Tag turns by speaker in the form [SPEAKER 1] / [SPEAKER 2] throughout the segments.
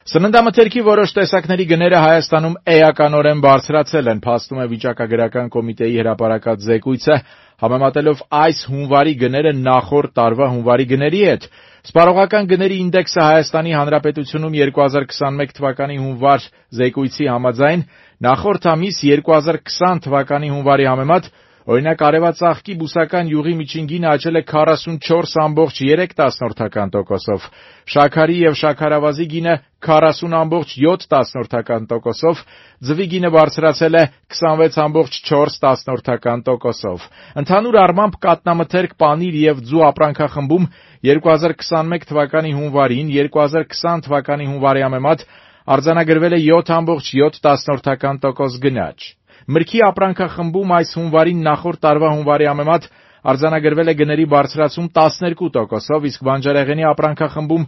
[SPEAKER 1] Սննդամթերքի որոշ տեսակների գները Հայաստանում էականորեն բարձրացել են, փաստում է վիճակագրական կոմիտեի հրապարակած զեկույցը, համեմատելով այս հունվարի գները նախորդ տարվա հունվարի գների հետ։ Սպառողական գների ինդեքսը Հայաստանի Հանրապետությունում 2021 թվականի հունվար զեկույցի համաձայն նախորդ ամիս 2020 թվականի հունվարի համեմատ օրինակ արևածաղկի բուսական յուղի միջին գինը աճել է 44.3%, շաքարի եւ շաքարավազի գինը 40.7%, ձվի գինը բարձրացել է 26.4%։ Ընդհանուր առմամբ կատնամթերք, պանիր եւ ձու ապրանքախմբում 2021 թվականի հունվարին 2020 թվականի հունվարի համեմատ արձանագրվել է 7.7% գնաճ։ Մրգի ապրանքախմբում այս հունվարին նախորդ տարվա հունվարի համեմատ արձանագրվել է գների բարձրացում 12%, իսկ բանջարեղենի ապրանքախմբում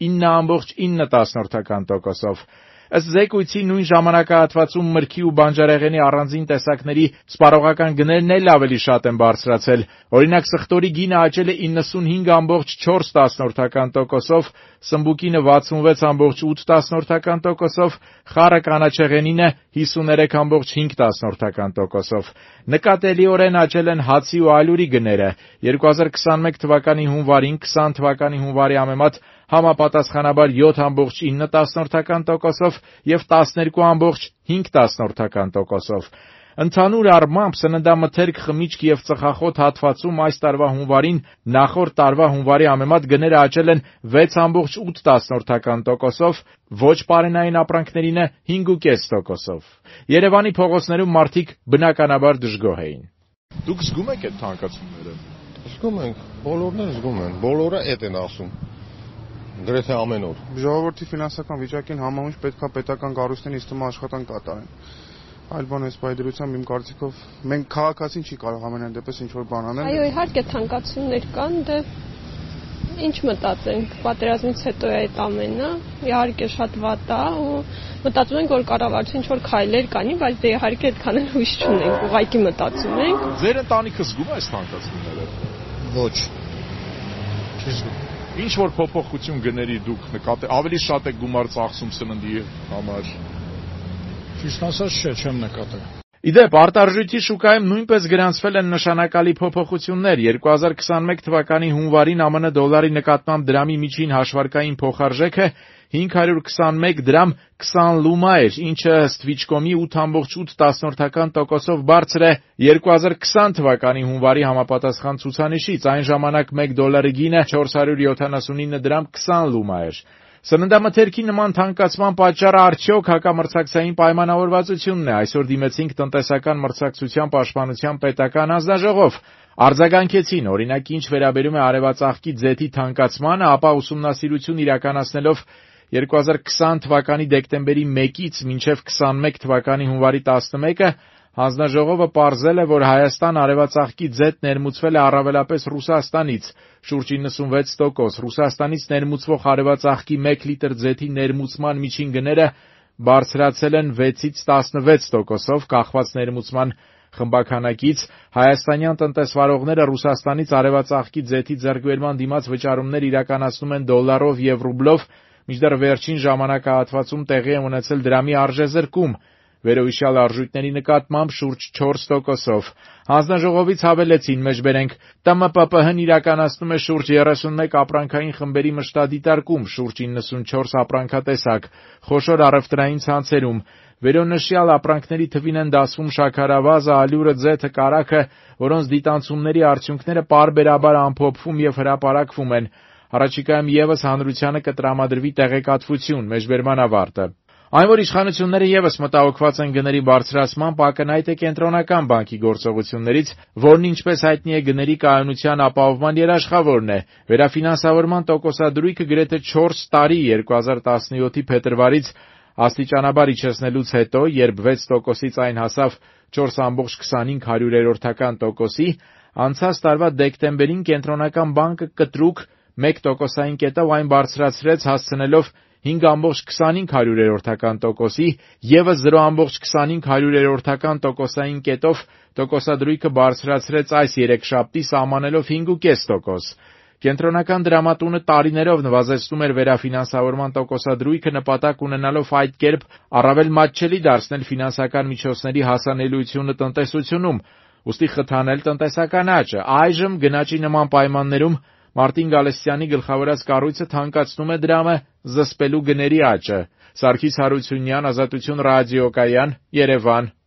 [SPEAKER 1] 9.9%։ Ըստ զեկույցի նույն ժամանակահատվածում մրգի ու բանջարեղենի առանձին տեսակների սպառողական գներն էլ ավելի շատ են բարձրացել։ Օրինակ սխտորի գինը աճել է 95.4%, սմբուկինը 66.8%, խառը կանաչեղենինը 53.5%։ Նկատելիորեն աճել են հացի ու ալյուրի գները։ 2021 թվականի հունվարին 20 թվականի հունվարի համեմատ համապատասխանաբար 7.9% և 12.5%։ Ընդհանուր առմամբ սննդամթերք, խմիչք և ծխախոտ հատվածում այս տարվա հունվարին նախորդ տարվա հունվարի համեմատ գները աճել են 6.8%, ոչ պարենային ապրանքներինը 5.5%։ Երևանի փողոցներում մարդիկ բնականաբար դժգոհ էին։ Դուք զգում եք այդ թանկացումները։
[SPEAKER 2] Զգում ենք, բոլորն են զգում են, բոլորը էդ են ասում։ Գրեթե ամեն օր։
[SPEAKER 3] Ժողովրդի ֆինանսական վիճակին համահունչ պետքա պետական կառույցներն ինձ թվում է աշխատանք կատարեն։ Այլ բան էս պայդրությամբ իմ կարծիքով մենք քաղաքացին չի կարող ամենայն դեպս ինչ որ բան անել։
[SPEAKER 4] Այո, իհարկե թանկացումներ կան, դե ինչ մտածենք, պատերազմից հետո է այդ ամենը, իհարկե շատ վատ է ու մտածում ենք որ կառավարությունը ինչ որ քայլեր կանի, բայց դե իհարկե այդքան էլ հույս չունենք, ուղղակի մտածում ենք։
[SPEAKER 1] Ձեր ընտանիքը զգում է այս թանկացումները։
[SPEAKER 2] Ոչ։ Չզգում։
[SPEAKER 1] Ինչ որ փոփոխություն գների դուք նկատել, ավելի շատ եք գումար ծախսում սննդի համար։
[SPEAKER 5] Ճիշտ ասած, չեմ նկատել։
[SPEAKER 1] Իդեպ, արտարժույթի շուկայում նույնպես գրանցվել են նշանակալի փոփոխություններ։ 2021 թվականի հունվարին ԱՄՆ դոլարի նկատմամբ դրամի միջին հաշվարկային փոխարժեքը 521 դրամ 20 լումա էր, ինչը ըստ Վիճկոմի 8.8% բարձր է 2020 թվականի հունվարի համապատասխան ցուցանիշից, այն ժամանակ 1 դոլարի գինը 479 դրամ 20 լումա էր։ Սննդամթերքի նման թանկացման պատճառը արդյոք հակամրցակցային պայմանավորվածությունն է։ Այսօր դիմեցինք տնտեսական մրցակցության պաշտպանության պետական հանձնաժողով։ Արձագանքեցին, օրինակ ինչ վերաբերում է արևածաղկի ձեթի թանկացմանը, ապա ուսումնասիրություն իրականացնելով 2020 թվականի դեկտեմբերի 1-ից մինչև 21 թվականի հունվարի 11-ը հանձնաժողովը պարզել է, որ Հայաստան արևածաղկի ձեթ ներմուծվել է առավելապես Ռուսաստանից, շուրջ 96%, Ռուսաստանից ներմուծվող արևածաղկի 1 լիտր ձեթի ներմուծման միջին գները բարձրացել են 6-ից 16%, կախված ներմուծման խմբաքանակից, հայաստանյան տնտեսվարողները Ռուսաստանից արևածաղկի ձեթի ձեռքբերման դիմաց վճարումներ իրականացնում են դոլարով և ռուբլով, մինչդեռ վերջին ժամանակահատվածում տեղի է ունեցել դրամի արժեզրկում, վերոհիշյալ արժույթների նկատմամբ շուրջ 4%-ով։ Հանձնաժողովից հավելեցին, մեջբերենք, ՏՄՊՊՀ-ն իրականացնում է շուրջ 31 ապրանքային խմբերի մշտադիտարկում, շուրջ 94 ապրանքատեսակ, խոշոր առևտրային ցանցերում, վերոնշյալ ապրանքների թվին են դասվում շաքարավազը, ալյուրը, ձեթը, կարագը, որոնց դիտանցումների արդյունքները պարբերաբար ամփոփվում և հրապարակվում են։ Առաջիկայում ևս հանրությանը կտրամադրվի տեղեկատվություն, մեջբերման ավարտը։ Այն, որ իշխանությունները ևս մտահոգված են գների բարձրացմամբ, ակնհայտ է Կենտրոնական բանկի գործողություններից, որն ինչպես հայտնի է գների կայունության ապահովման երաշխավորն է։ Վերաֆինանսավորման տոկոսադրույքը գրեթե 4 տարի 2017-ի փետրվարից աստիճանաբար իջեցնելուց հետո, երբ 6%-ից այն հասավ 4.25%-ի, անցած տարվա դեկտեմբերին Կենտրոնական բանկը կտրուկ 1%-ային կետով այն բարձրացրեց, հասցնելով 5.25%-ի, ևս 0.25%-ային կետով տոկոսադրույքը բարձրացրեց այս երեքշաբթի, սահմանելով 5.5%։ Կենտրոնական դրամատունը տարիներով նվազեցնում էր վերաֆինանսավորման տոկոսադրույքը նպատակ ունենալով այդ կերպ առավել մատչելի դարձնել ֆինանսական միջոցների հասանելիությունը տնտեսությունում, ուստի խթանել տնտեսական աճը։ Այժմ գնաճի նման պայմաններում Մարտին Գալստյանի գլխավորած կառույցը թանկացնում է դրամը զսպելու գների աճը։ Սարգիս Հարությունյան, Ազատություն ռադիոկայան, Երևան։